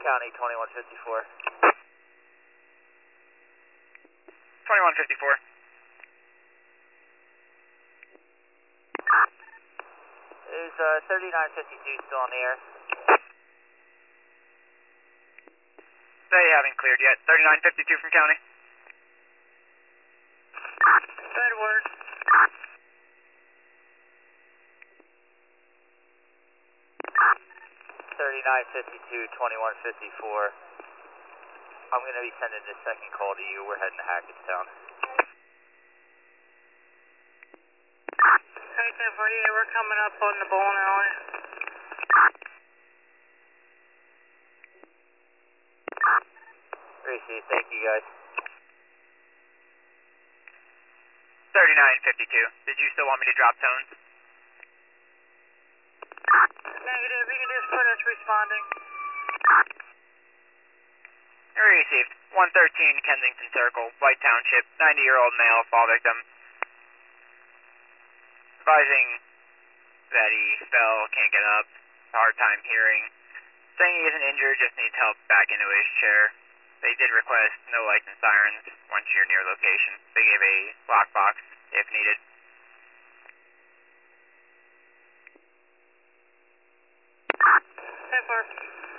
County 2154. 2154. Is 3952 still on the air? They haven't cleared yet. 3952 from County. Edward. 3952, 2154. I'm going to be sending the second call to you. We're heading to Hackettstown. Hey, 1048, we're coming up on the bowling alley. Received. Thank you, guys. 3952. Did you still want me to drop tones? Negative, you can just put us responding. Received. 113 Kensington Circle, White Township, 90-year-old male, fall victim. Advising that he fell, can't get up, hard time hearing. Saying he isn't injured, just needs help back into his chair. They did request no lights and sirens once you're near location. They gave a lockbox if needed. Hey, 4.